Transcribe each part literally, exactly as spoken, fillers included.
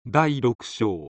だいろく章。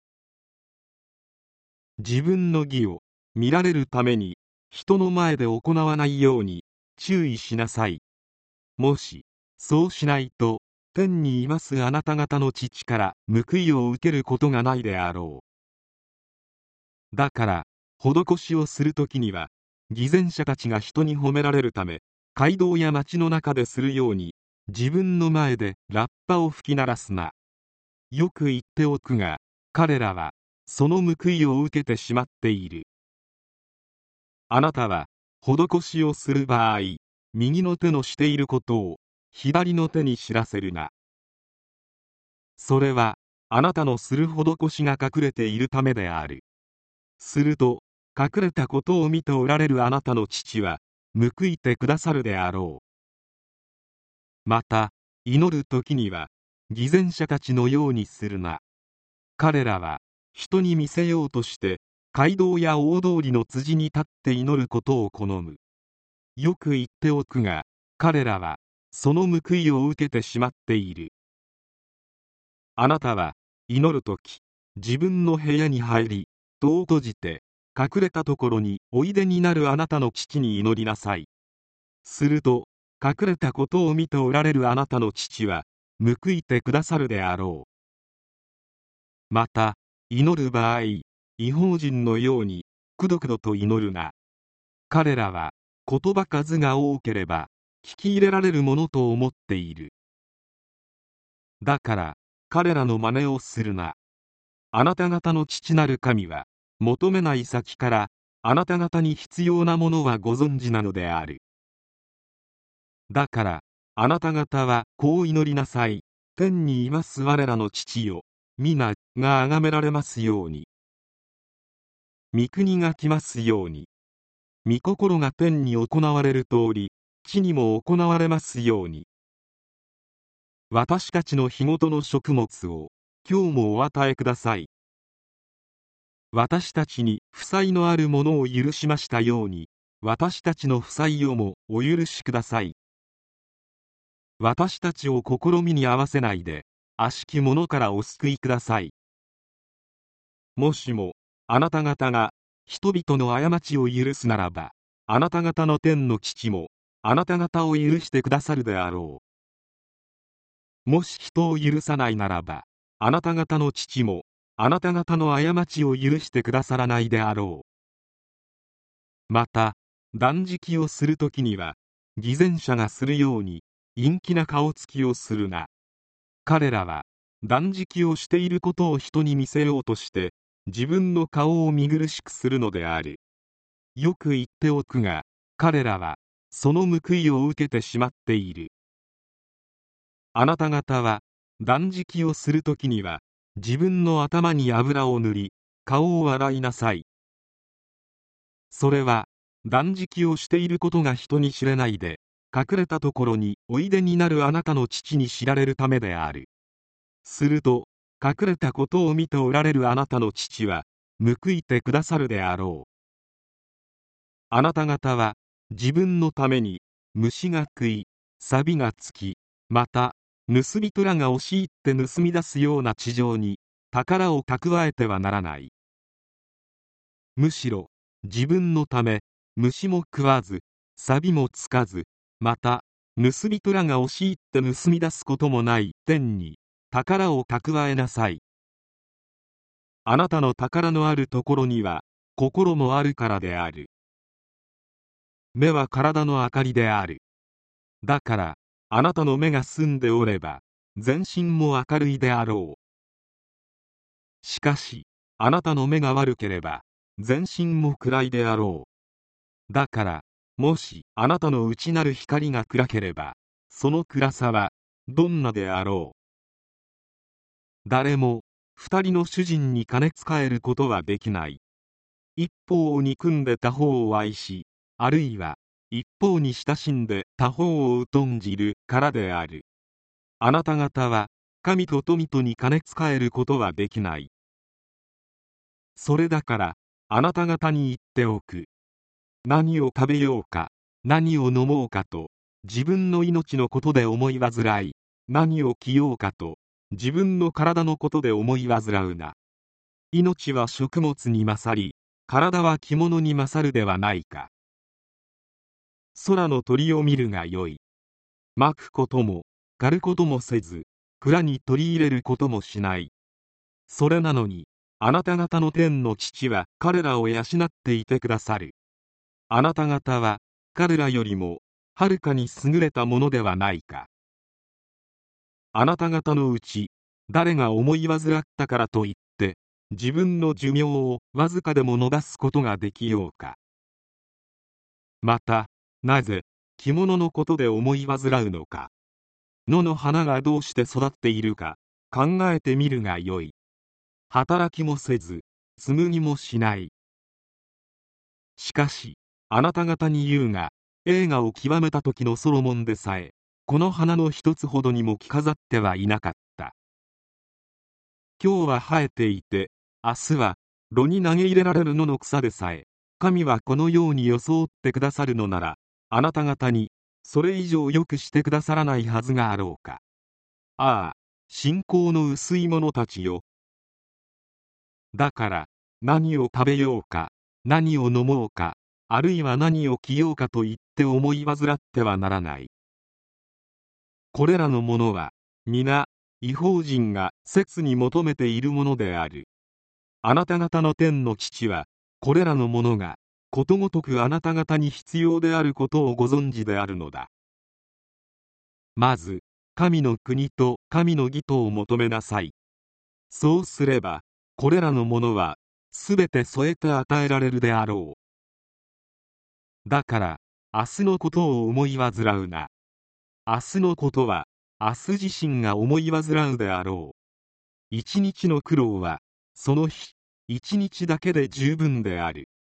自分の義を見られるために人の前で行わないように注意しなさい。もしそうしないと、天にいますあなた方の父から報いを受けることがないであろう。だから施しをするときには、偽善者たちが人に褒められるため、街道や街の中でするように、自分の前でラッパを吹き鳴らすな。よく言っておくが、彼らはその報いを受けてしまっている。あなたは施しをする場合、右の手のしていることを左の手に知らせるな。それはあなたのする施しが隠れているためである。すると隠れたことを見ておられるあなたの父は報いてくださるであろう。また祈る時には偽善者たちのようにするな。彼らは人に見せようとして街道や大通りの辻に立って祈ることを好む。よく言っておくが、彼らはその報いを受けてしまっている。あなたは祈るとき、自分の部屋に入り、戸を閉じて隠れたところにおいでになるあなたの父に祈りなさい。すると隠れたことを見ておられるあなたの父は報いてくださるであろう。また祈る場合、異邦人のようにくどくどと祈るな。彼らは言葉数が多ければ聞き入れられるものと思っている。だから彼らの真似をするな。あなた方の父なる神は求めない先からあなた方に必要なものはご存知なのである。だからあなた方はこう祈りなさい。天にいます我らの父よ、皆が崇められますように。御国が来ますように。御心が天に行われる通り地にも行われますように。私たちの日ごとの食物を今日もお与えください。私たちに負債のあるものを許しましたように、私たちの負債をもお許しください。私たちを試みに合わせないで悪しき者からお救いください。もしもあなた方が人々の過ちを許すならば、あなた方の天の父もあなた方を許してくださるであろう。もし人を許さないならば、あなた方の父もあなた方の過ちを許してくださらないであろう。また断食をするときには、偽善者がするように陰気な顔つきをするな。彼らは断食をしていることを人に見せようとして自分の顔を見苦しくするのである。よく言っておくが、彼らはその報いを受けてしまっている。あなた方は断食をするときには自分の頭に油を塗り顔を洗いなさい。それは断食をしていることが人に知れないで隠れたところにおいでになるあなたの父に知られるためである。すると隠れたことを見ておられるあなたの父は報いてくださるであろう。あなた方は自分のために虫が食い錆がつき、また盗人らが押し入って盗み出すような地上に宝を蓄えてはならない。むしろ自分のため虫も食わず錆もつかず、また盗人らが押し入って盗み出すこともない天に宝を蓄えなさい。あなたの宝のあるところには心もあるからである。目は体の明かりである。だからあなたの目が澄んでおれば全身も明るいであろう。しかしあなたの目が悪ければ全身も暗いであろう。だからもしあなたの内なる光が暗ければ、その暗さはどんなであろう。誰も二人の主人に金仕えることはできない。一方を憎んで他方を愛し、あるいは一方に親しんで他方を疎んじるからである。あなた方は神と富とに金仕えることはできない。それだからあなた方に言っておく。何を食べようか何を飲もうかと自分の命のことで思い煩い、何を着ようかと自分の体のことで思い煩うな。命は食物に勝り、体は着物に勝るではないか。空の鳥を見るがよい。まくことも狩ることもせず、蔵に取り入れることもしない。それなのに、あなた方の天の父は彼らを養っていてくださる。あなた方は彼らよりもはるかに優れたものではないか。あなた方のうち誰が思い煩ったからといって自分の寿命をわずかでも伸ばすことができようか。またなぜ着物のことで思い煩うのか。野の花がどうして育っているか考えてみるがよい。働きもせず紡ぎもしない。しかしあなた方に言うが、栄華を極めた時のソロモンでさえこの花の一つほどにも着飾ってはいなかった。今日は生えていて、明日は炉に投げ入れられる野の草でさえ神はこのように装ってくださるのなら、あなた方にそれ以上よくしてくださらないはずがあろうか。ああ、信仰の薄い者たちよ。だから何を食べようか、何を飲もうか、あるいは何を着ようかと言って思い煩ってはならない。これらのものは皆異邦人が切に求めているものである。あなた方の天の父はこれらのものがことごとくあなた方に必要であることをご存知であるのだ。まず神の国と神の義とを求めなさい。そうすればこれらのものはすべて添えて与えられるであろう。だから明日のことを思い煩うな。明日のことは明日自身が思い煩うであろう。一日の苦労はその日一日だけで十分である。